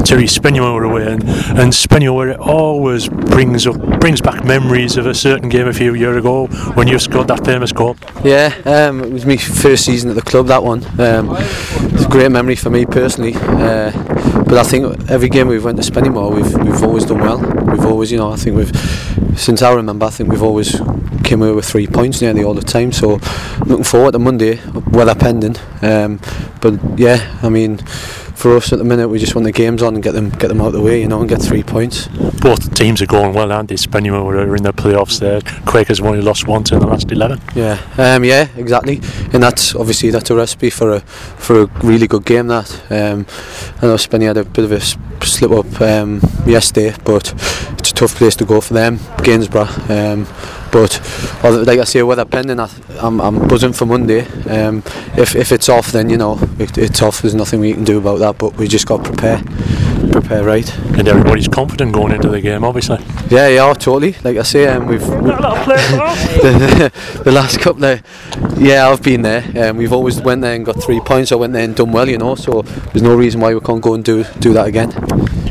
to Spennymoor away, and Spennymoor, it always brings back memories of a certain game a few years ago when you scored that famous goal. Yeah, it was my first season at the club, that one. It's a great memory for me personally, but I think every game we've went to Spennymoor, we've always done well. We've always, I think since I remember, I think we've always came away with 3 points nearly all the time, so looking forward to Monday, weather pending, but yeah, I mean, for us at the minute, we just want the games on and get them out of the way, and get 3 points. Both teams are going well, aren't they? Spennymoor are in the playoffs there. Quakers have only lost once in the last 11. Yeah, exactly, and that's a recipe for a really good game. That I know Spenny had a bit of a slip up yesterday, but it's a tough place to go for them, Gainsborough. But like I say, weather pending, I'm buzzing for Monday. If it's off, then it's off. There's nothing we can do about that. But we just got to prepare right. And everybody's confident going into the game, obviously. Yeah, totally. Like I say, we've the last couple of I've been there. We've always went there and got 3 points, or went there and done well, so there's no reason why we can't go and do that again.